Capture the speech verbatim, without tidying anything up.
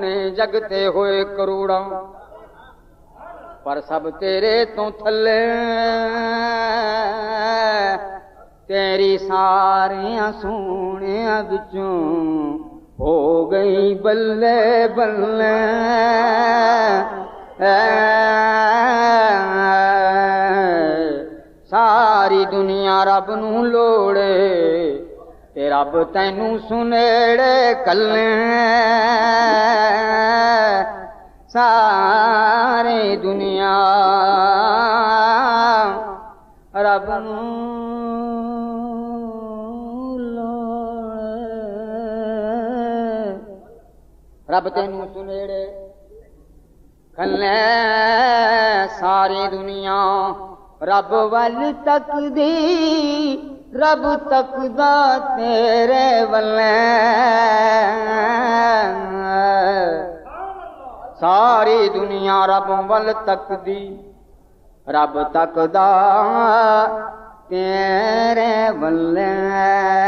सोने जगते होए करोड़ा पर सब तेरे तो थले तेरी सारियां सोनिया बिचों हो गई बल्ले बल्ले सारी दुनिया रब नू लोड़े ते रब तैनू सुनेड़े कल्ले सारी दुनिया रब नू रब तैनू सुनेड़े कल्ले सारी दुनिया रब वल तकदी रब तकदा तेरे वल्ले सारी दुनिया रब वल तकदी रब तकदा तेरे वल्ले